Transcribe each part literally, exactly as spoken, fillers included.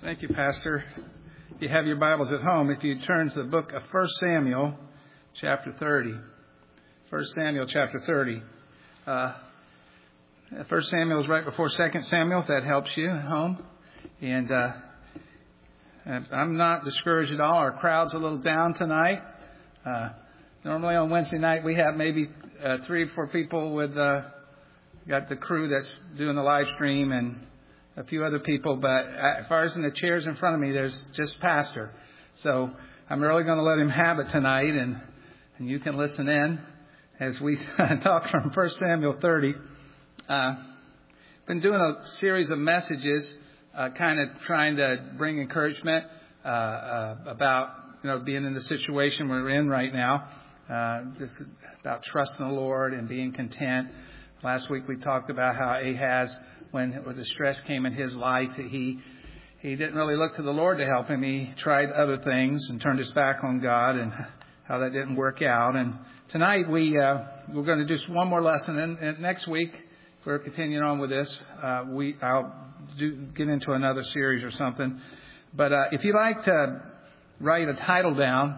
Thank you, Pastor. If you have your Bibles at home, if you turn to the book of First Samuel, chapter thirty. First Samuel, chapter thirty. Uh, First Samuel is right before Second Samuel, if that helps you at home. And uh, I'm not discouraged at all. Our crowd's a little down tonight. Uh, normally on Wednesday night, we have maybe uh, three or four people with, uh, got the crew that's doing the live stream and a few other people, but as far as in the chairs in front of me, there's just Pastor. So I'm really going to let him have it tonight, and, and you can listen in as we talk from First Samuel thirty. Uh, been doing a series of messages, uh, kind of trying to bring encouragement uh, uh, about you know being in the situation we're in right now, uh, just about trusting the Lord and being content. Last week we talked about how Ahaz, when the stress came in his life, he he didn't really look to the Lord to help him. He tried other things and turned his back on God, and how that didn't work out. And tonight we uh, we're going to do just one more lesson, and, and next week we're continuing on with this. Uh, we I'll do, get into another series or something. But uh, if you'd like to write a title down,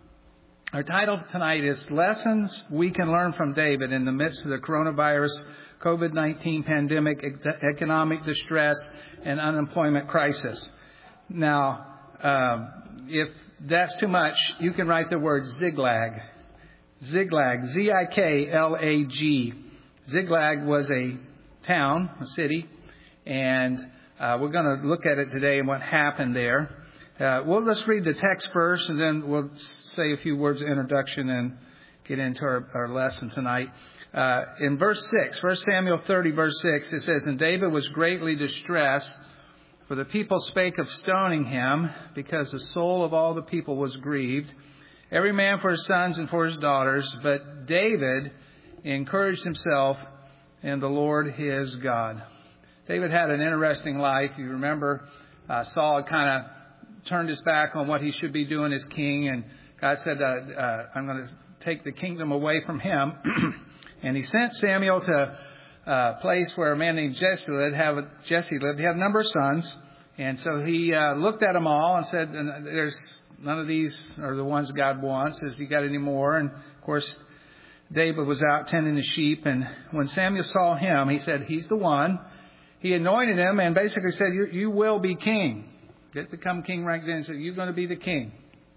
our title tonight is Lessons We Can Learn from David in the Midst of the Coronavirus COVID nineteen pandemic, economic distress, and unemployment crisis. Now, uh, if that's too much, you can write the word Ziklag. Ziklag, Z I K L A G. Ziklag was a town, a city, and uh, we're going to look at it today and what happened there. Uh, well, let's read the text first, and then we'll say a few words of introduction and get into our, our lesson tonight. Uh, in verse six, First Samuel thirty, verse six, it says, "And David was greatly distressed, for the people spake of stoning him, because the soul of all the people was grieved, every man for his sons and for his daughters. But David encouraged himself in the Lord his God." David had an interesting life. You remember, uh, Saul kind of turned his back on what he should be doing as king, and God said, uh, uh, I'm going to take the kingdom away from him. And he sent Samuel to a place where a man named Jesse lived. Have Jesse lived. He had a number of sons. And so he uh, looked at them all and said, there's none of these are the ones God wants. Has he got any more? And, of course, David was out tending the sheep. And when Samuel saw him, he said, he's the one. He anointed him and basically said, you, you will be king. Get become king right then and said, you're going to be the king.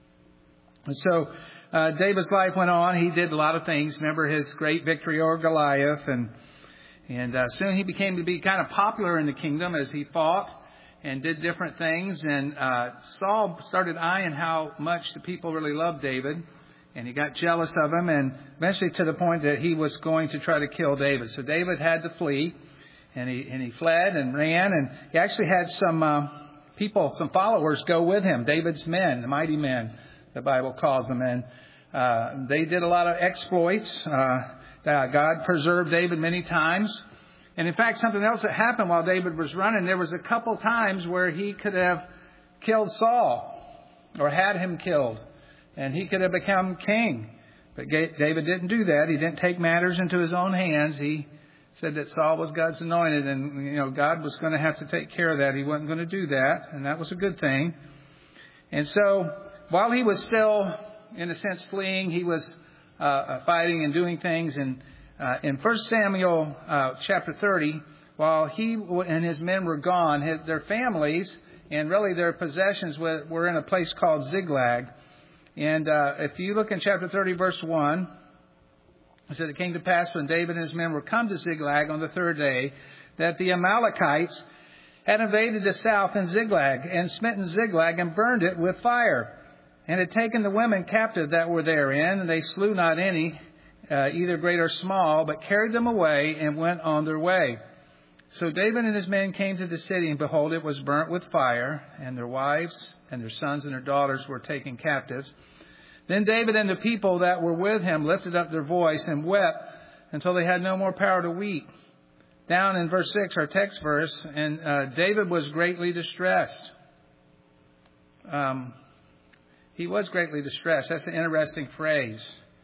And so Uh, David's life went on. He did a lot of things. Remember his great victory over Goliath. And and uh, soon he became to be kind of popular in the kingdom as he fought and did different things. And uh, Saul started eyeing how much the people really loved David. And he got jealous of him, and eventually to the point that he was going to try to kill David. So David had to flee. And he, and he fled and ran. And he actually had some uh, people, some followers go with him. David's men, the mighty men, the Bible calls them. And Uh, they did a lot of exploits. Uh, God preserved David many times. And in fact, something else that happened while David was running, there was a couple times where he could have killed Saul or had him killed, and he could have become king. But David didn't do that. He didn't take matters into his own hands. He said that Saul was God's anointed, and you know God was going to have to take care of that. He wasn't going to do that, and that was a good thing. And so while he was still, in a sense, fleeing, he was uh, fighting and doing things. And uh, in First Samuel uh, chapter thirty, while he and his men were gone, his, their families and really their possessions were, were in a place called Ziklag. And uh, if you look in chapter thirty, verse one, it said, "It came to pass when David and his men were come to Ziklag on the third day, that the Amalekites had invaded the south in Ziklag, and smitten Ziklag, and burned it with fire, and had taken the women captive that were therein, and they slew not any, uh, either great or small, but carried them away and went on their way. So David and his men came to the city, and behold, it was burnt with fire, and their wives and their sons and their daughters were taken captives. Then David and the people that were with him lifted up their voice and wept until they had no more power to weep." Down in verse six, our text verse, and uh, David was greatly distressed. Um... He was greatly distressed. That's an interesting phrase.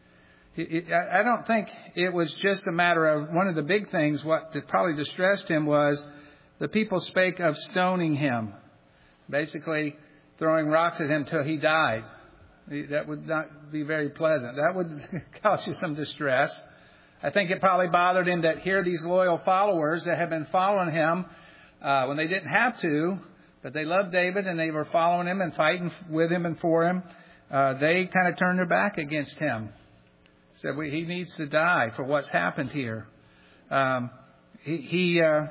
I don't think it was just a matter of one of the big things. What probably distressed him was the people spake of stoning him. basically throwing rocks at him till he died. That would not be very pleasant. That would cause you some distress. I think it probably bothered him that here these loyal followers that have been following him uh, when they didn't have to, but they loved David and they were following him and fighting with him and for him. Uh, they kind of turned their back against him. Said we, he needs to die for what's happened here. Um, he he uh,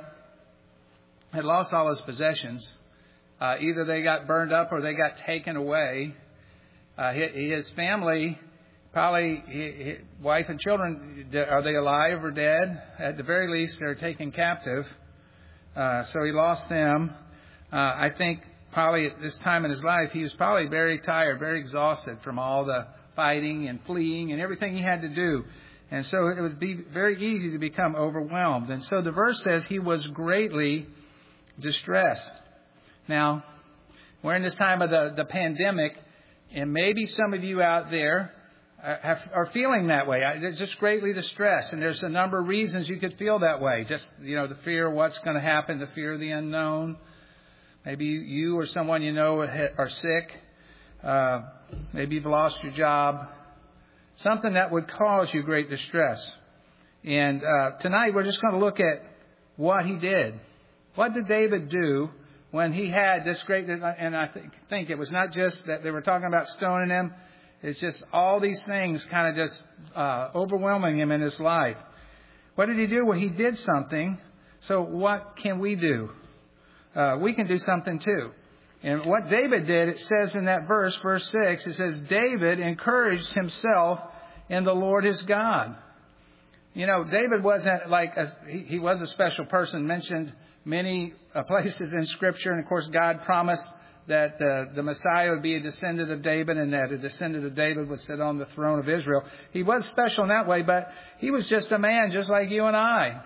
had lost all his possessions. Uh, either they got burned up or they got taken away. Uh, his family, probably his wife and children, are they alive or dead? At the very least, they're taken captive. Uh, so he lost them. Uh, I think probably at this time in his life, he was probably very tired, very exhausted from all the fighting and fleeing and everything he had to do. And so it would be very easy to become overwhelmed. And so the verse says he was greatly distressed. Now, we're in this time of the, the pandemic, and maybe some of you out there are, have, are feeling that way. They're just greatly distressed, and there's a number of reasons you could feel that way. Just, you know, the fear of what's going to happen, the fear of the unknown. Maybe you or someone you know are sick. Uh, maybe you've lost your job. Something that would cause you great distress. And uh, tonight we're just going to look at what he did. What did David do when he had this great, and I th- think it was not just that they were talking about stoning him. It's just all these things kind of just uh, overwhelming him in his life. What did he do? Well, he did something. So what can we do? Uh, we can do something too. And what David did, it says in that verse, verse six, it says, David encouraged himself in the Lord his God. You know, David wasn't like, a, he, he was a special person mentioned many uh, places in Scripture. And of course, God promised that uh, the Messiah would be a descendant of David and that a descendant of David would sit on the throne of Israel. He was special in that way, but he was just a man just like you and I.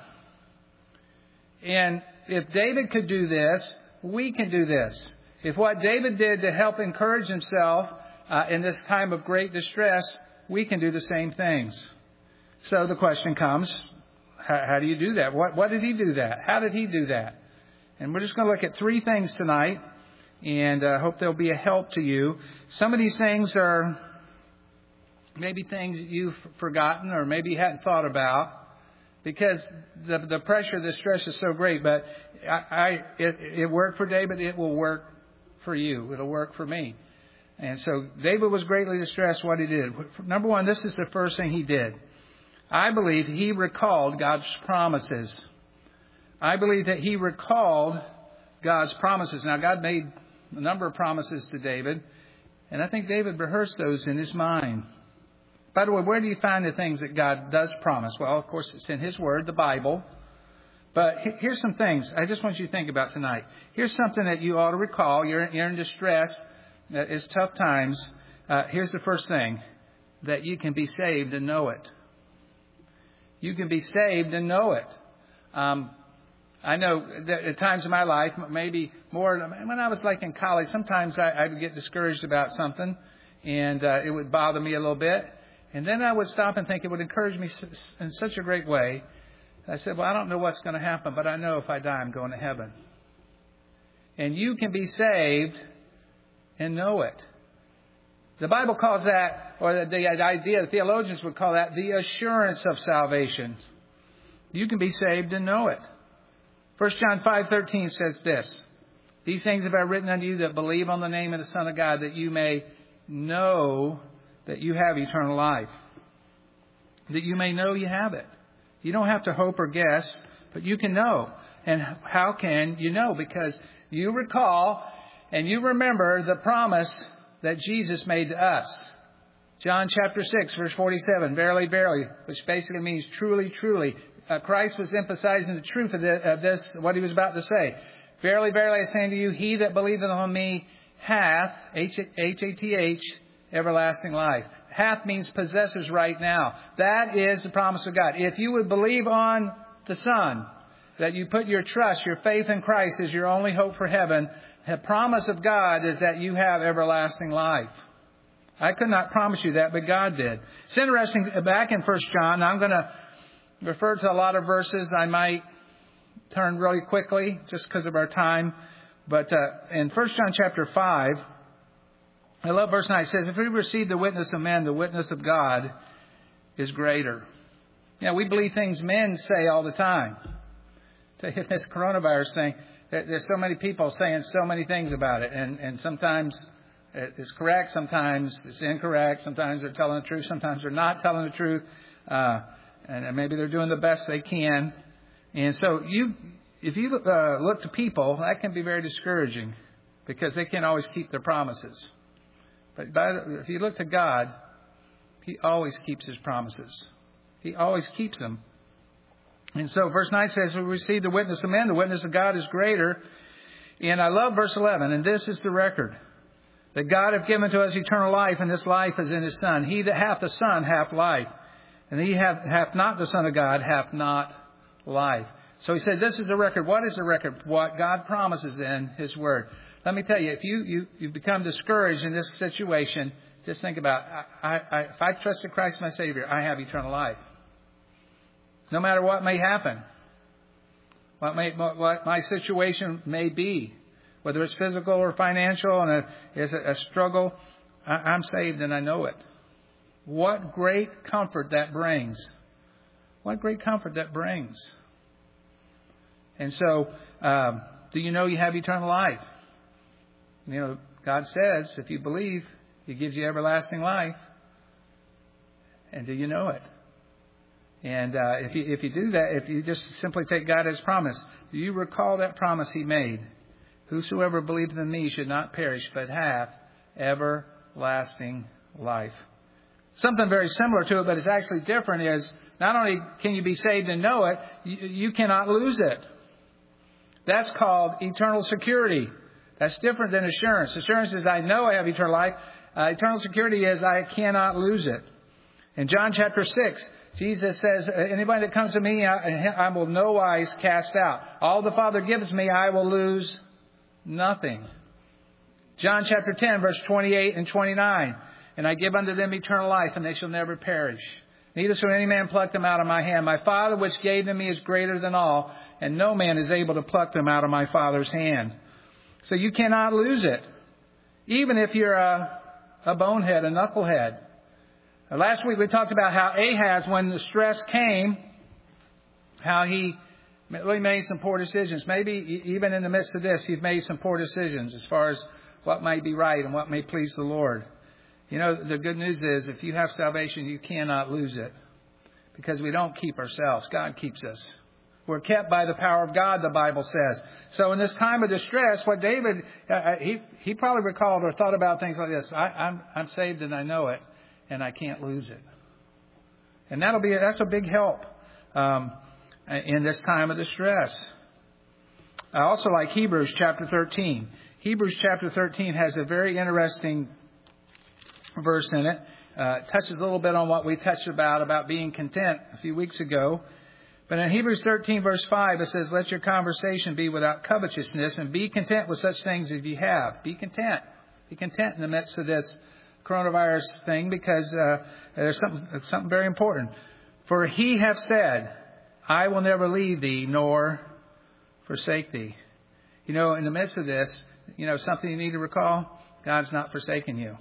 And if David could do this, we can do this. If what David did to help encourage himself uh, in this time of great distress, we can do the same things. So the question comes, how, how do you do that? What, what did he do that? How did he do that? And we're just going to look at three things tonight, and I uh, hope they'll be a help to you. Some of these things are maybe things that you've forgotten or maybe you hadn't thought about because the, the pressure, the stress is so great. But I, I it, it worked for David. It will work for you. It'll work for me. And so David was greatly distressed what he did. Number one, this is the first thing he did. I believe he recalled God's promises. I believe that he recalled God's promises. Now, God made a number of promises to David, and I think David rehearsed those in his mind. By the way, where do you find the things that God does promise? Well, of course, it's in his word, the Bible. But here's some things I just want you to think about tonight. Here's something that you ought to recall. You're, you're in distress. It's tough times. Uh, here's the first thing, that you can be saved and know it. You can be saved and know it. Um, I know that at times in my life, maybe more when I was like in college, sometimes I, I would get discouraged about something and uh, it would bother me a little bit. And then I would stop and think it would encourage me in such a great way. I said, well, I don't know what's going to happen, but I know if I die, I'm going to heaven. And you can be saved and know it. The Bible calls that, or the, the idea, the theologians would call that the assurance of salvation. You can be saved and know it. First John five thirteen says this, these things have I written unto you that believe on the name of the Son of God, that you may know that you have eternal life. That you may know you have it. You don't have to hope or guess, but you can know. And how can you know? Because you recall and you remember the promise that Jesus made to us. John chapter six, verse forty-seven, verily, verily, which basically means truly, truly. Uh, Christ was emphasizing the truth of, the, of this, what he was about to say. Verily, verily, I say unto you, he that believeth on me hath, H A T H, everlasting life. Hath means possesses right now. That is the promise of God. If you would believe on the Son, that you put your trust, your faith in Christ is your only hope for heaven, the promise of God is that you have everlasting life. I could not promise you that, but God did. It's interesting, back in First John, I'm going to refer to a lot of verses. I might turn really quickly just because of our time. But uh, in First John chapter five, I love verse nine. It says, if we receive the witness of men, the witness of God is greater. You know, we believe things men say all the time. This coronavirus thing, there's so many people saying so many things about it. And, and sometimes it's correct, sometimes it's incorrect, sometimes they're telling the truth, sometimes they're not telling the truth. Uh, and maybe they're doing the best they can. And so you, if you uh, look to people, that can be very discouraging because they can't always keep their promises. But by, if you look to God, He always keeps His promises. He always keeps them. And so verse nine says, we receive the witness of men. The witness of God is greater. And I love verse eleven. And this is the record, that God hath given to us eternal life, and this life is in His Son. He that hath the Son hath life. And he hath, hath not the Son of God hath not life. So he said, this is the record. What is the record? What God promises in His Word. Let me tell you, if you, you, you become discouraged in this situation, just think about, I, I, if I trusted Christ my Savior, I have eternal life. No matter what may happen, what, may, what my situation may be, whether it's physical or financial and a, it's a, a struggle, I, I'm saved and I know it. What great comfort that brings. What great comfort that brings. And so, um, do you know you have eternal life? You know, God says, if you believe, He gives you everlasting life. And do you know it? And uh, if you if you do that, if you just simply take God as promise, do you recall that promise He made? Whosoever believeth in Me should not perish, but have everlasting life. Something very similar to it, but it's actually different, is not only can you be saved and know it, you, you cannot lose it. That's called eternal security. That's different than assurance. Assurance is I know I have eternal life. Uh, eternal security is I cannot lose it. In John chapter six, Jesus says, anybody that comes to Me, I, I will no wise cast out. All the Father gives Me, I will lose nothing. John chapter ten, verse twenty-eight and twenty-nine. And I give unto them eternal life, and they shall never perish. Neither shall any man pluck them out of My hand. My Father which gave them Me is greater than all, and no man is able to pluck them out of My Father's hand. So you cannot lose it. Even if you're a, a bonehead, a knucklehead. Last week we talked about how Ahaz, when the stress came, how he really made some poor decisions. Maybe even in the midst of this, you've made some poor decisions as far as what might be right and what may please the Lord. You know, the good news is if you have salvation, you cannot lose it. Because we don't keep ourselves. God keeps us. We're kept by the power of God, the Bible says. So in this time of distress, what David, uh, he he probably recalled or thought about things like this. I, I'm I'm saved and I know it, and I can't lose it. And that'll be that's a big help um, in this time of distress. I also like Hebrews chapter thirteen. Hebrews chapter thirteen has a very interesting verse in it. Uh, it touches a little bit on what we touched about, about being content a few weeks ago. But in Hebrews thirteen, verse five, it says, let your conversation be without covetousness, and be content with such things as you have. Be content. Be content in the midst of this coronavirus thing, because uh, there's something, something very important. For He hath said, I will never leave thee nor forsake thee. You know, in the midst of this, you know, something you need to recall, God's not forsaken you.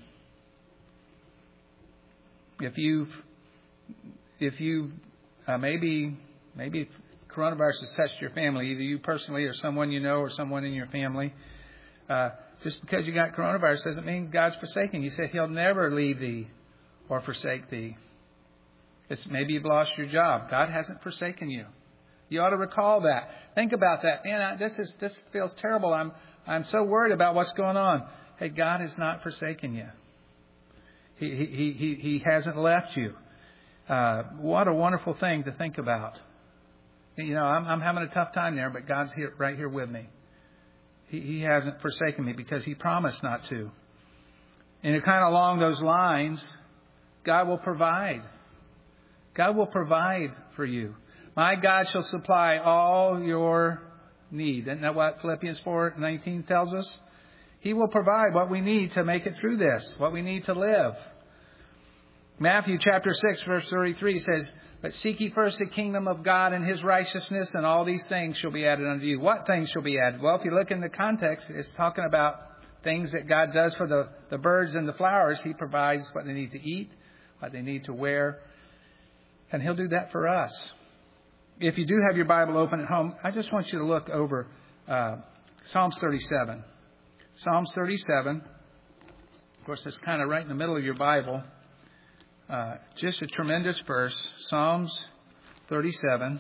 If you've, if you uh, maybe, maybe coronavirus has touched your family, either you personally or someone you know or someone in your family, uh, just because you got coronavirus doesn't mean God's forsaken you. He said He'll never leave thee or forsake thee. It's maybe you've lost your job. God hasn't forsaken you. You ought to recall that. Think about that. Man, I, this is this feels terrible. I'm I'm so worried about what's going on. Hey, God has not forsaken you. He he he he hasn't left you. Uh, what a wonderful thing to think about. You know, I'm I'm having a tough time there, but God's here right here with me. He he hasn't forsaken me because He promised not to. And kind of along those lines, God will provide. God will provide for you. My God shall supply all your need. Isn't that what Philippians four nineteen tells us? He will provide what we need to make it through this, what we need to live. Matthew chapter six, verse thirty-three says, but seek ye first the kingdom of God and His righteousness, and all these things shall be added unto you. What things shall be added? Well, if you look in the context, it's talking about things that God does for the, the birds and the flowers. He provides what they need to eat, what they need to wear, and He'll do that for us. If you do have your Bible open at home, I just want you to look over uh, Psalms thirty-seven. Psalms thirty-seven, of course, it's kind of right in the middle of your Bible. Uh, just a tremendous verse, Psalms thirty-seven.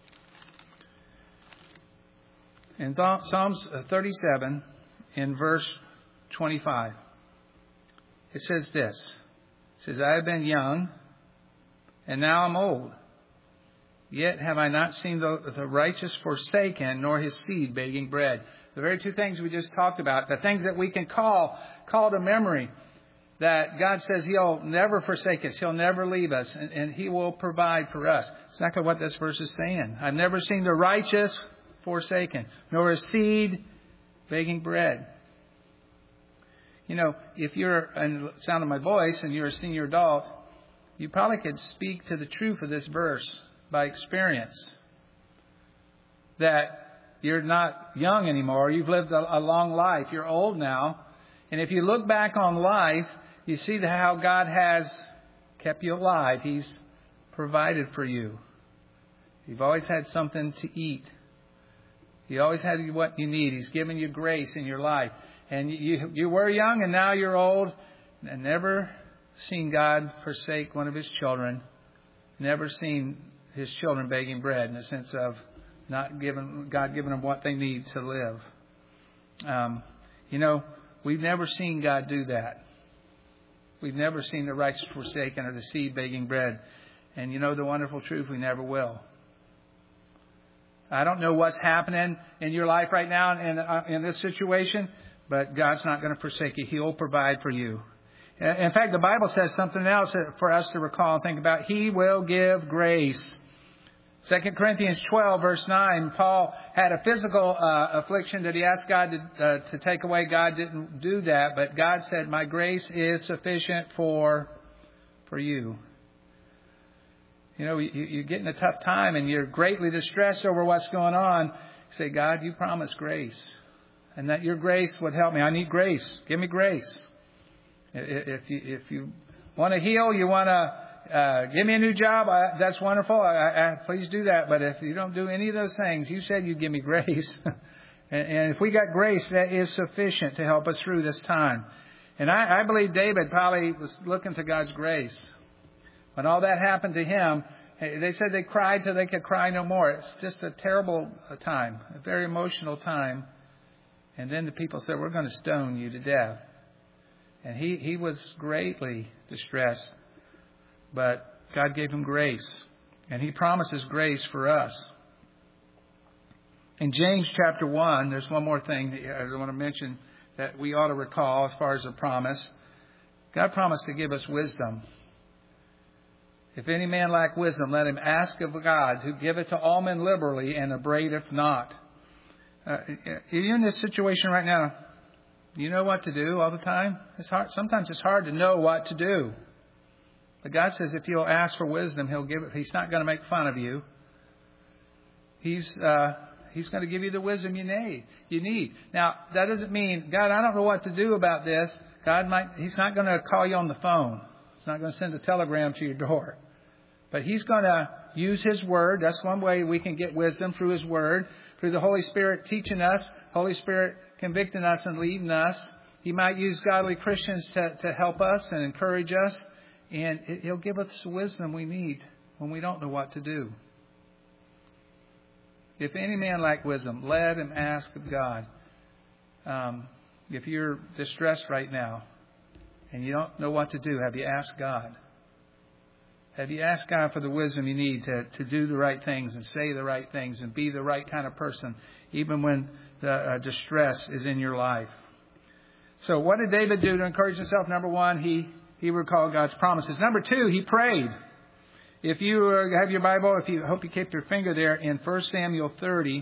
In th- Psalms thirty-seven, in verse twenty-five, it says this. It says, I have been young, and now I'm old. Yet have I not seen the, the righteous forsaken, nor his seed begging bread. The very two things we just talked about, the things that we can call, call to memory. That God says He'll never forsake us. He'll never leave us. And, and He will provide for us. It's exactly what this verse is saying. I've never seen the righteous forsaken, nor his seed begging bread. You know, if you're, in the sound of my voice, and you're a senior adult, you probably could speak to the truth of this verse by experience. That you're not young anymore. You've lived a, a long life. You're old now. And if you look back on life, you see how God has kept you alive. He's provided for you. You've always had something to eat. He always had what you need. He's given you grace in your life. And you, you were young and now you're old. And never seen God forsake one of His children. Never seen His children begging bread, in the sense of not giving God giving them what they need to live. Um, you know, we've never seen God do that. We've never seen the righteous forsaken or the seed begging bread. And you know the wonderful truth, we never will. I don't know what's happening in your life right now in, uh, in this situation, but God's not going to forsake you. He'll provide for you. In fact, the Bible says something else for us to recall and think about. He will give grace. Second Corinthians twelve, verse nine, Paul had a physical uh, affliction that he asked God to, uh, to take away. God didn't do that, but God said, my grace is sufficient for, for you. You know, you, you get in a tough time and you're greatly distressed over what's going on. Say, God, you promised grace, and that your grace would help me. I need grace. Give me grace. If you, if you want to heal, you want to Uh, give me a new job. I, that's wonderful. I, I, please do that. But if you don't do any of those things, you said you'd give me grace. and, and if we got grace, that is sufficient to help us through this time. And I, I believe David probably was looking to God's grace. When all that happened to him, they said they cried till they could cry no more. It's just a terrible time, a very emotional time. And then the people said, we're going to stone you to death. And he, he was greatly distressed. But God gave him grace. And He promises grace for us. In James chapter one, there's one more thing that I want to mention that we ought to recall as far as a promise. God promised to give us wisdom. If any man lack wisdom, let him ask of God, who giveth to all men liberally and upbraideth not. Uh, you're in this situation right now. You know what to do all the time? It's hard. Sometimes it's hard to know what to do. But God says if you'll ask for wisdom, He'll give it. He's not going to make fun of you. He's uh, He's going to give you the wisdom you need. You need. Now, that doesn't mean, God, I don't know what to do about this. God might. He's not going to call you on the phone. He's not going to send a telegram to your door. But He's going to use His Word. That's one way we can get wisdom, through His Word, through the Holy Spirit teaching us, Holy Spirit convicting us and leading us. He might use godly Christians to, to help us and encourage us. And He'll give us the wisdom we need when we don't know what to do. If any man lack wisdom, let him ask of God. Um, if you're distressed right now and you don't know what to do, have you asked God? Have you asked God for the wisdom you need to, to do the right things and say the right things and be the right kind of person, even when the uh, distress is in your life? So what did David do to encourage himself? Number one, he He recalled God's promises. Number two, he prayed. If you have your Bible, if you I hope you kept your finger there in First Samuel thirty.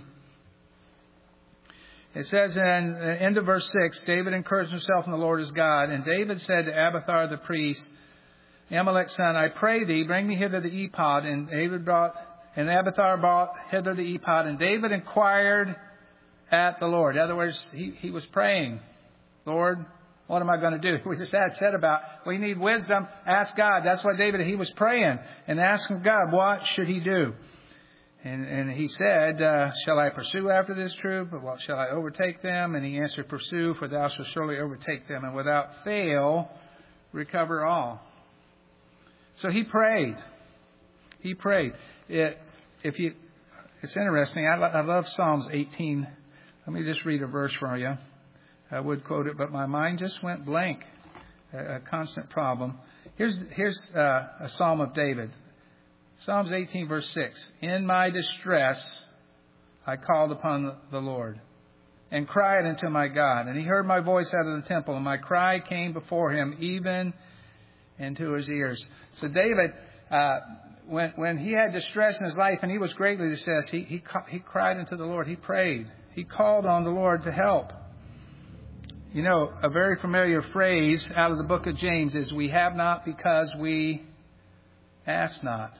It says in the end of verse six, David encouraged himself in the Lord his God. And David said to Abiathar the priest, Amalek's son, I pray thee, bring me hither the ephod. And David brought, and Abiathar brought hither the ephod. And David inquired at the Lord. In other words, he, he was praying, Lord, what am I going to do? We just had said about, we need wisdom. Ask God. That's what David, he was praying and asking God, what should he do? And, and he said, uh, shall I pursue after this troop? Or what, shall I overtake them? And he answered, pursue, for thou shalt surely overtake them, and without fail recover all. So he prayed. He prayed. It, if you, it's interesting. I, I love Psalms eighteen. Let me just read a verse for you. I would quote it, but my mind just went blank. A, a constant problem. Here's here's uh, a Psalm of David. Psalms eighteen, verse six. In my distress, I called upon the Lord and cried unto my God. And he heard my voice out of the temple, and my cry came before him, even into his ears. So David, uh, when when he had distress in his life, and he was greatly distressed, he he he cried unto the Lord. He prayed. He called on the Lord to help. You know, a very familiar phrase out of the book of James is, we have not because we ask not.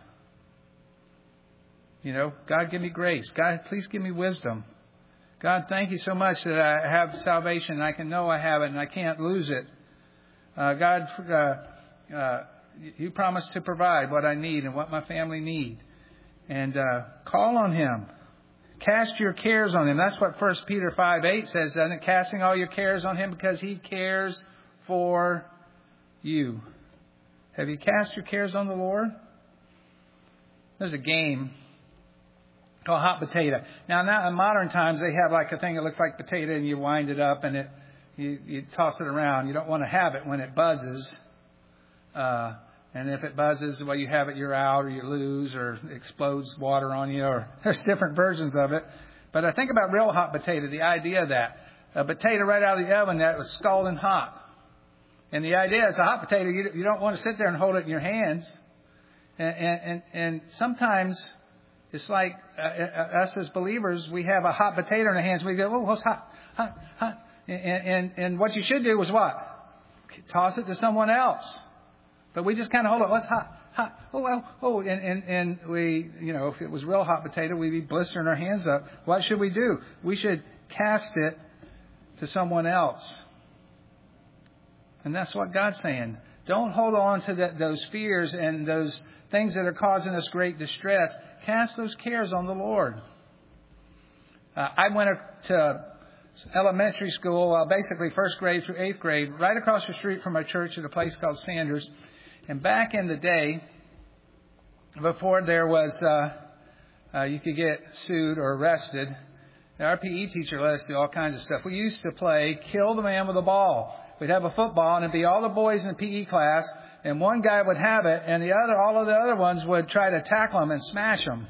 You know, God, give me grace. God, please give me wisdom. God, thank you so much that I have salvation and I can know I have it and I can't lose it. Uh, God, uh, uh, you promised to provide what I need and what my family need. And uh, call on Him. Cast your cares on Him. That's what First Peter five eight says, doesn't it? Casting all your cares on Him because He cares for you. Have you cast your cares on the Lord? There's a game called hot potato. Now, now in modern times, they have like a thing that looks like potato, and you wind it up and it you, you toss it around. You don't want to have it when it buzzes. Uh, and if it buzzes, well, you have it, you're out, or you lose, or explodes water on you, or there's different versions of it. But I think about real hot potato, the idea of that. A potato right out of the oven that was scalding hot. And the idea is a hot potato, you, you don't want to sit there and hold it in your hands. And, and, and sometimes it's like uh, us as believers, we have a hot potato in our hands. We go, oh, it's hot, hot, hot. And, and, and what you should do is what? Toss it to someone else. But we just kind of hold it. What's hot? Hot. Oh, well, oh. And, and, and we, you know, if it was real hot potato, we'd be blistering our hands up. What should we do? We should cast it to someone else. And that's what God's saying. Don't hold on to that, those fears and those things that are causing us great distress. Cast those cares on the Lord. Uh, I went to elementary school, uh, basically first grade through eighth grade, right across the street from our church at a place called Sanders. And back in the day, before there was, uh, uh, you could get sued or arrested, our P E teacher let us do all kinds of stuff. We used to play kill the man with a ball. We'd have a football, and it'd be all the boys in the P E class, and one guy would have it, and the other, all of the other ones would try to tackle him and smash him.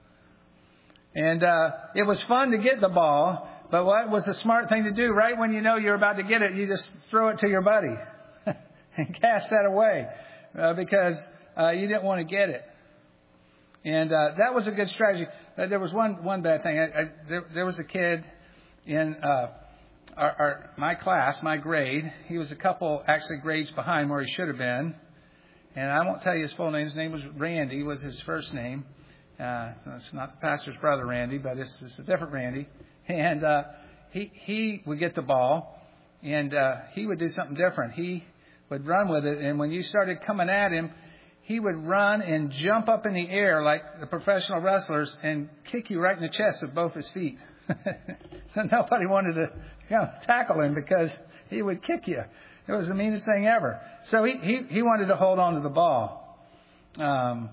And uh, it was fun to get the ball, but what was the smart thing to do? Right when you know you're about to get it, you just throw it to your buddy and cast that away uh, because uh, you didn't want to get it. And uh, that was a good strategy. Uh, there was one one bad thing. I, I, there, there was a kid in uh, our, our my class, my grade. He was a couple actually grades behind where he should have been. And I won't tell you his full name. His name was Randy. Was his first name. Uh, it's not the pastor's brother, Randy, but it's, it's a different Randy. And uh, he he would get the ball, and uh, he would do something different. He would run with it, and when you started coming at him, he would run and jump up in the air like the professional wrestlers and kick you right in the chest with both his feet. So nobody wanted to you know, tackle him because he would kick you. It was the meanest thing ever. So he he, he wanted to hold on to the ball. Um,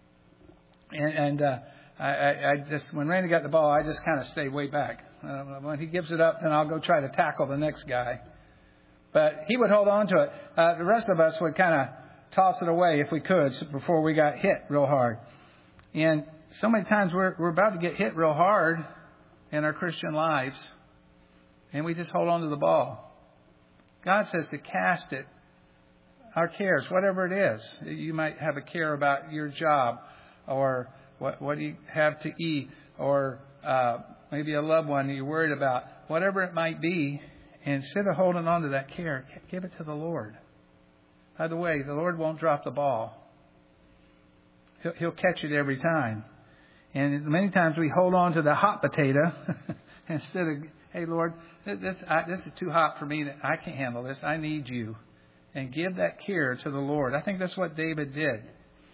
and and uh, I, I, I just, when Randy got the ball, I just kind of stayed way back. Uh, when he gives it up, then I'll go try to tackle the next guy. But he would hold on to it. Uh, the rest of us would kind of toss it away if we could before we got hit real hard. And so many times we're we're about to get hit real hard in our Christian lives, and we just hold on to the ball. God says to cast it, our cares, whatever it is. You might have a care about your job, or what what do you have to eat, or uh, maybe a loved one you're worried about. Whatever it might be, instead of holding on to that care, give it to the Lord. By the way, the Lord won't drop the ball. He'll, he'll catch it every time. And many times we hold on to the hot potato instead of, hey, Lord, this, I, this is too hot for me. I can't handle this. I need you. And give that care to the Lord. I think that's what David did.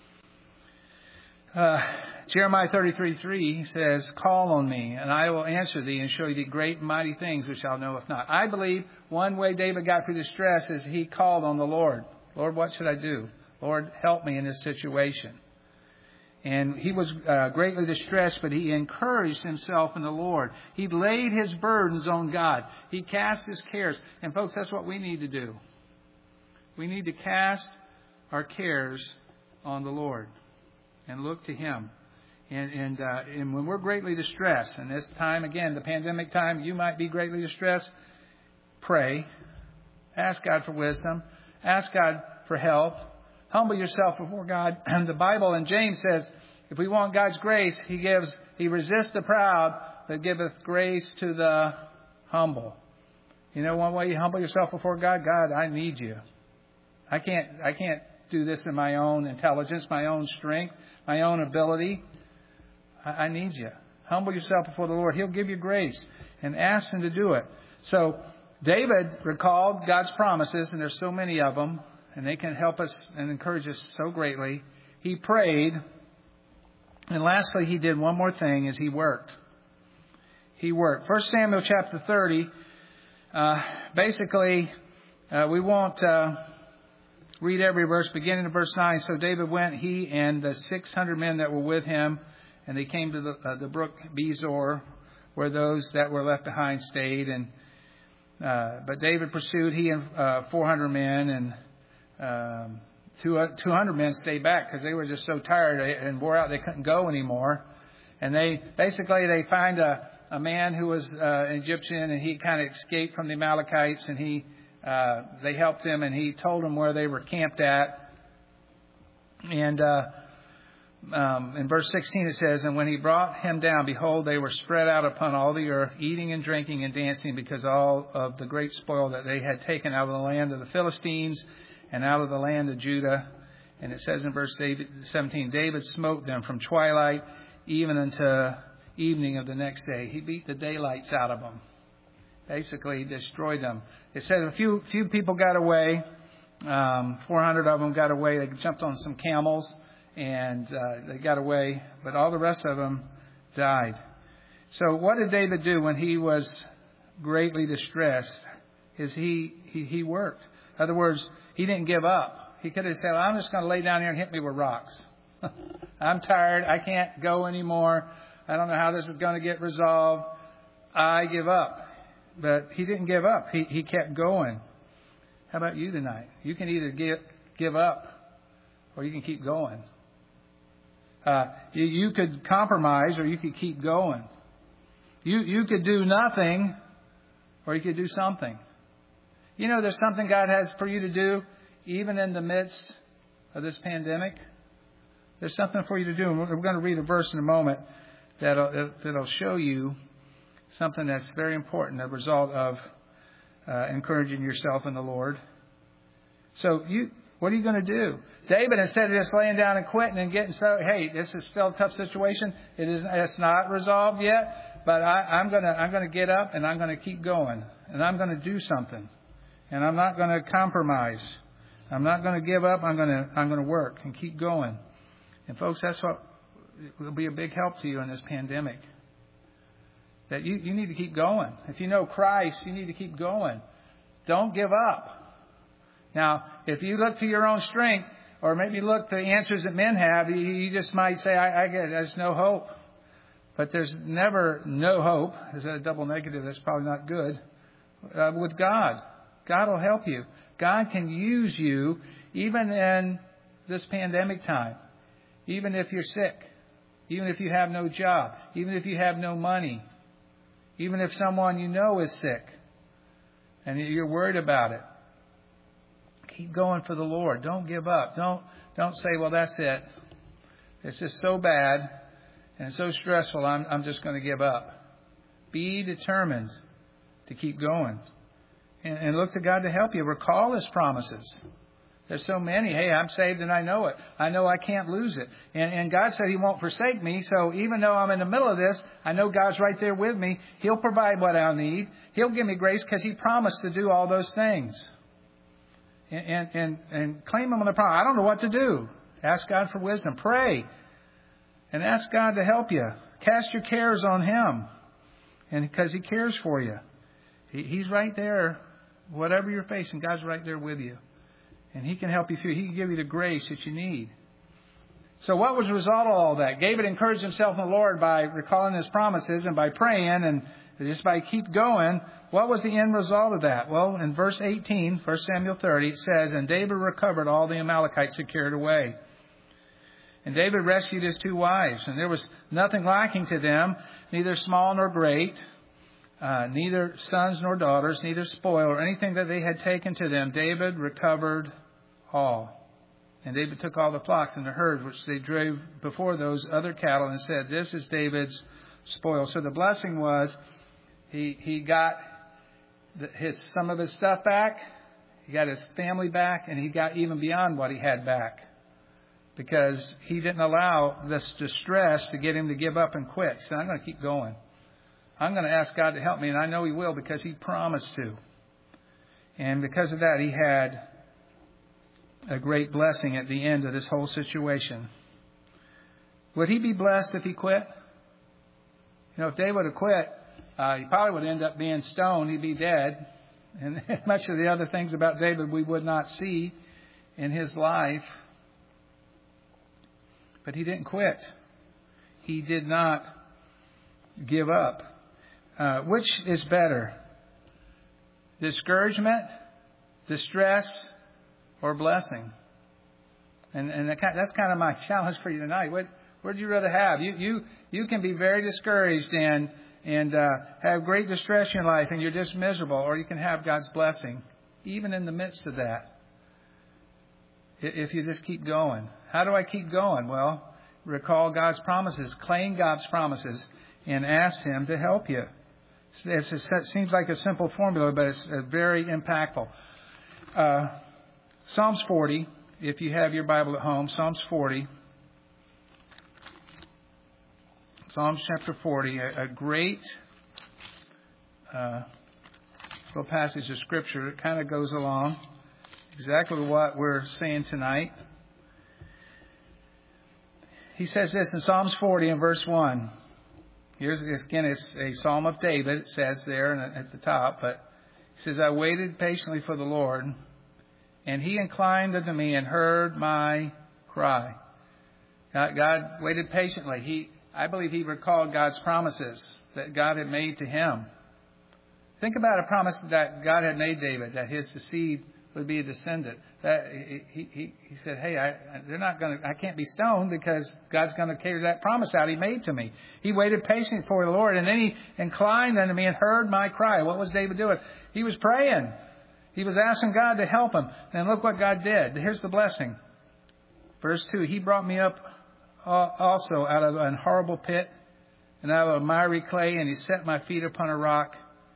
Uh, Jeremiah thirty-three three says, call on me, and I will answer thee and show you the great and mighty things which thou knowest not. I believe one way David got through distress is he called on the Lord. Lord, what should I do? Lord, help me in this situation. And he was uh, greatly distressed, but he encouraged himself in the Lord. He laid his burdens on God. He cast his cares. And folks, that's what we need to do. We need to cast our cares on the Lord and look to Him. And and, uh, and when we're greatly distressed, and this time, again, the pandemic time, you might be greatly distressed, pray. Ask God for wisdom. Ask God for help. Humble yourself before God. And the Bible in James says, if we want God's grace, He gives, He resists the proud, but giveth grace to the humble. You know one way you humble yourself before God? God, I need you. I can't, I can't do this in my own intelligence, my own strength, my own ability. I, I need you. Humble yourself before the Lord. He'll give you grace, and ask Him to do it. So David recalled God's promises, and there's so many of them, and they can help us and encourage us so greatly. He prayed. And lastly, he did one more thing, is he worked. He worked. First Samuel chapter thirty, uh, basically, uh, we won't uh, read every verse, beginning in verse nine. So David went, he and the six hundred men that were with him, and they came to the, uh, the brook Bezor, where those that were left behind stayed. And uh, But David pursued, he and uh, four hundred men, and um, two hundred men stayed back because they were just so tired and wore out they couldn't go anymore. And they basically they find a, a man who was uh, an Egyptian, and he kind of escaped from the Amalekites, and he uh, they helped him, and he told them where they were camped at. And uh, um, in verse sixteen it says, and when he brought him down, behold, they were spread out upon all the earth, eating and drinking and dancing, because all of the great spoil that they had taken out of the land of the Philistines and out of the land of Judah. And it says in verse seventeen, David smote them from twilight even unto evening of the next day. He beat the daylights out of them. Basically, he destroyed them. It said a few few people got away. Um, four hundred of them got away. They jumped on some camels, and uh, they got away. But all the rest of them died. So what did David do when he was greatly distressed? Is he, he, he worked. In other words, he didn't give up. He could have said, well, I'm just going to lay down here and hit me with rocks. I'm tired. I can't go anymore. I don't know how this is going to get resolved. I give up. But he didn't give up. He he kept going. How about you tonight? You can either give, give up or you can keep going. Uh, you, you could compromise or you could keep going. You, you could do nothing or you could do something. You know, there's something God has for you to do, even in the midst of this pandemic. There's something for you to do. And we're going to read a verse in a moment that'll, that'll show you something that's very important, a result of uh, encouraging yourself in the Lord. So you, what are you going to do? David, instead of just laying down and quitting and getting so, hey, this is still a tough situation. It is, it's not resolved yet, but I, I'm going to, I'm going to get up and I'm going to keep going, and I'm going to do something. And I'm not going to compromise. I'm not going to give up. I'm going to I'm going to work and keep going. And folks, that's what will be a big help to you in this pandemic. That you, you need to keep going. If you know Christ, you need to keep going. Don't give up. Now, if you look to your own strength, or maybe look to the answers that men have, you, you just might say, I, I get it. There's no hope. But there's never no hope. Is that a double negative? That's probably not good. Uh, with God. God will help you. God can use you even in this pandemic time. Even if you're sick. Even if you have no job. Even if you have no money. Even if someone you know is sick. And you're worried about it. Keep going for the Lord. Don't give up. Don't, don't say, well, that's it. It's just so bad and so stressful, I'm, I'm just going to give up. Be determined to keep going. And look to God to help you. Recall His promises. There's so many. Hey, I'm saved and I know it. I know I can't lose it. And, and God said He won't forsake me. So even though I'm in the middle of this, I know God's right there with me. He'll provide what I'll need. He'll give me grace because He promised to do all those things. And, and, and, and claim Him on the promise. I don't know what to do. Ask God for wisdom. Pray. And ask God to help you. Cast your cares on Him. And because He cares for you. He, he's right there. Whatever you're facing, God's right there with you. And He can help you through. He can give you the grace that you need. So what was the result of all that? David encouraged himself in the Lord by recalling his promises and by praying and just by keep going. What was the end result of that? Well, in verse eighteen, First Samuel thirty, it says, "And David recovered all the Amalekites he carried away. And David rescued his two wives, and there was nothing lacking to them, neither small nor great, uh, neither sons nor daughters, neither spoil or anything that they had taken to them. David recovered all. And David took all the flocks and the herds which they drove before those other cattle and said, 'This is David's spoil.'" So the blessing was he he got the, his some of his stuff back, he got his family back, and he got even beyond what he had back. Because he didn't allow this distress to get him to give up and quit. He said, "I'm going to keep going. I'm going to ask God to help me." And I know He will because He promised to. And because of that, he had a great blessing at the end of this whole situation. Would he be blessed if he quit? You know, if David would have quit, uh, he probably would end up being stoned. He'd be dead. And much of the other things about David we would not see in his life. But he didn't quit. He did not give up. Uh, which is better? Discouragement, distress, or blessing? And, and that's kind of my challenge for you tonight. What would you rather have? You you you can be very discouraged and and uh, have great distress in your life, and you're just miserable, or you can have God's blessing, even in the midst of that. If you just keep going. How do I keep going? Well, recall God's promises, claim God's promises, and ask Him to help you. It's, it's, it seems like a simple formula, but it's uh, very impactful. Uh, Psalms forty, if you have your Bible at home, Psalms forty. Psalms chapter forty, a, a great uh, little passage of Scripture. It kind of goes along exactly what we're saying tonight. He says this in Psalms forty in verse one. Here's, again, it's a Psalm of David, it says there at the top. But he says, "I waited patiently for the Lord, and He inclined unto me and heard my cry." God, God waited patiently. He, I believe he recalled God's promises that God had made to him. Think about a promise that God had made David, that his seed would be a descendant. That he, he, he said, "Hey, I, they're not going to. I can't be stoned because God's going to carry that promise out He made to me." He waited patiently for the Lord, and then He inclined unto me and heard my cry. What was David doing? He was praying. He was asking God to help him. And look what God did. Here's the blessing. Verse two: "He brought me up also out of an horrible pit, and out of a miry clay, and He set my feet upon a rock,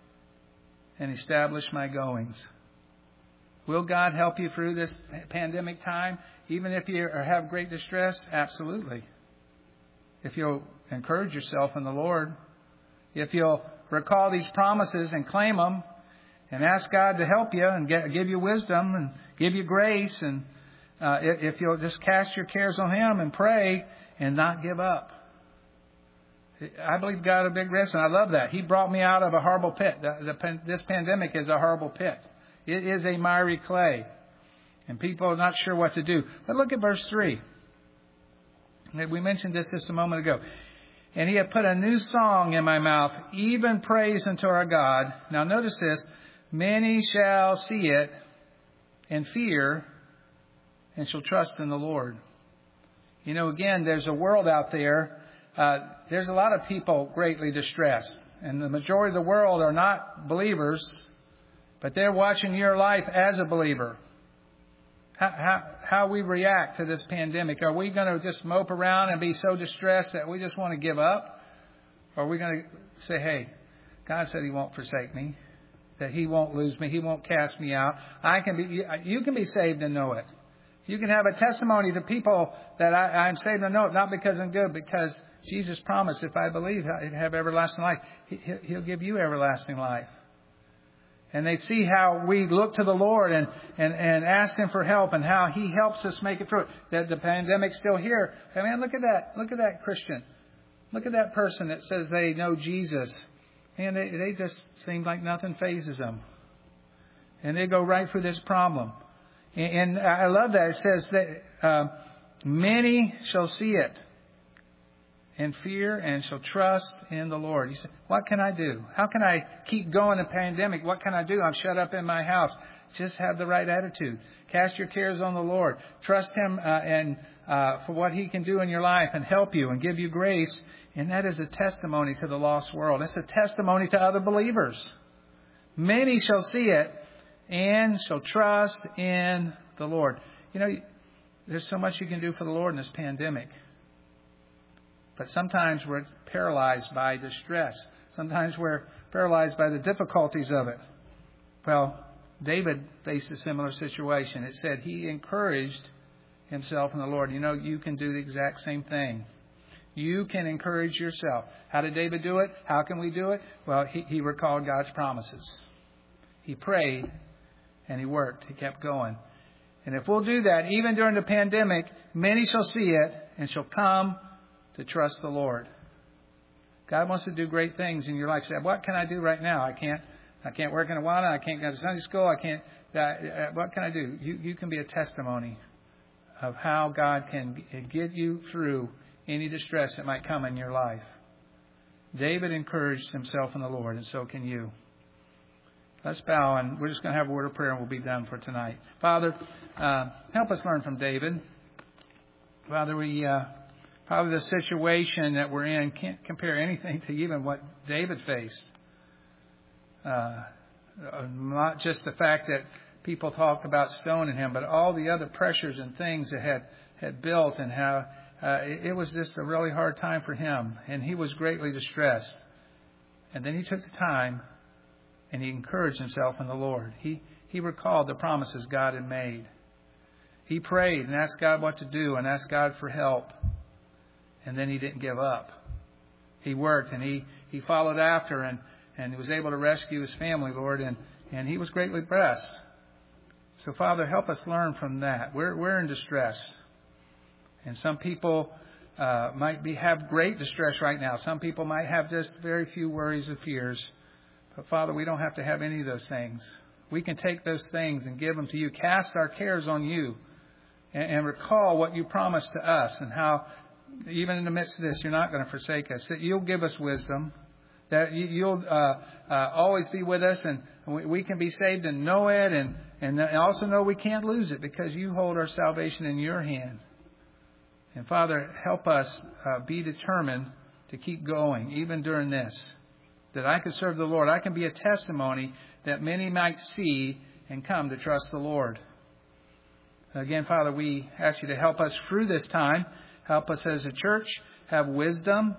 and established my goings." Will God help you through this pandemic time? Even if you have great distress? Absolutely. If you'll encourage yourself in the Lord. If you'll recall these promises and claim them. And ask God to help you and get, give you wisdom and give you grace. And uh, if you'll just cast your cares on Him and pray and not give up. I believe God a big risk, and I love that. He brought me out of a horrible pit. The, the, this pandemic is a horrible pit. It is a miry clay. And people are not sure what to do. But look at verse three. We mentioned this just a moment ago. "And He had put a new song in my mouth, even praise unto our God." Now notice this. "Many shall see it and fear and shall trust in the Lord." You know, again, there's a world out there. Uh, there's a lot of people greatly distressed. And the majority of the world are not believers. But they're watching your life as a believer. How, how, how we react to this pandemic. Are we going to just mope around and be so distressed that we just want to give up? Or are we going to say, "Hey, God said He won't forsake me. That He won't lose me. He won't cast me out. I can be. You can be saved and know it. You can have a testimony to people that I, I'm saved or no, not because I'm good, because Jesus promised if I believe I have everlasting life, he, He'll give you everlasting life. And they see how we look to the Lord and, and, and ask Him for help and how He helps us make it through. That the pandemic's still here. I mean, look at that. Look at that Christian. Look at that person that says they know Jesus. And they, they just seem like nothing phases them. And they go right through this problem. And, and I love that. It says that uh, many shall see it and fear and shall trust in the Lord. You say, what can I do? How can I keep going in the pandemic? What can I do? I'm shut up in my house. Just have the right attitude. Cast your cares on the Lord. Trust Him uh, and uh, for what He can do in your life and help you and give you grace. And that is a testimony to the lost world. It's a testimony to other believers. Many shall see it and shall trust in the Lord. You know, there's so much you can do for the Lord in this pandemic. But sometimes we're paralyzed by distress. Sometimes we're paralyzed by the difficulties of it. Well, David faced a similar situation. It said he encouraged himself in the Lord. You know, you can do the exact same thing. You can encourage yourself. How did David do it? How can we do it? Well, he, he recalled God's promises. He prayed and he worked. He kept going. And if we'll do that, even during the pandemic, many shall see it and shall come to trust the Lord. God wants to do great things in your life. Say, what can I do right now? I can't. I can't work in Awana. I can't go to Sunday school. I can't. Uh, what can I do? You you can be a testimony of how God can get you through any distress that might come in your life. David encouraged himself in the Lord, and so can you. Let's bow, and we're just going to have a word of prayer, and we'll be done for tonight. Father, uh, help us learn from David. Father, we uh, probably the situation that we're in can't compare anything to even what David faced. Uh, not just the fact that people talked about stoning him, but all the other pressures and things that had, had built, and how uh, it, it was just a really hard time for him. And he was greatly distressed. And then he took the time and he encouraged himself in the Lord. He, he recalled the promises God had made. He prayed and asked God what to do and asked God for help. And then he didn't give up. He worked and he, he followed after and And he was able to rescue his family, Lord, and, and he was greatly blessed. So, Father, help us learn from that. We're we're in distress. And some people uh, might be have great distress right now. Some people might have just very few worries and fears. But, Father, we don't have to have any of those things. We can take those things and give them to you. Cast our cares on you and, and recall what you promised to us and how, even in the midst of this, you're not going to forsake us. That you'll give us wisdom. That you'll uh, uh, always be with us, and we, we can be saved and know it, and, and also know we can't lose it because you hold our salvation in your hand. And Father, help us uh, be determined to keep going, even during this, that I can serve the Lord. I can be a testimony that many might see and come to trust the Lord. Again, Father, we ask you to help us through this time. Help us as a church have wisdom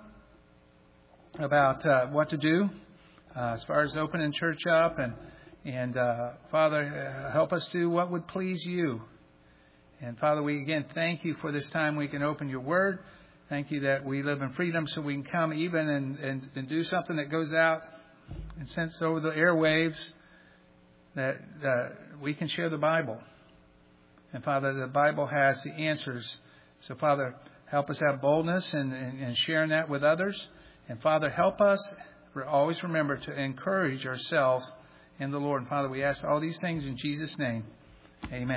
about uh, what to do uh, as far as opening church up. And, and uh, Father, uh, help us do what would please you. And Father, we again thank you for this time we can open your word. Thank you that we live in freedom so we can come even and, and, and do something that goes out and sends over the airwaves, that uh, we can share the Bible. And Father, the Bible has the answers. So Father, help us have boldness in, in, in sharing that with others. And Father, help us always remember to encourage ourselves in the Lord. And Father, we ask all these things in Jesus' name. Amen.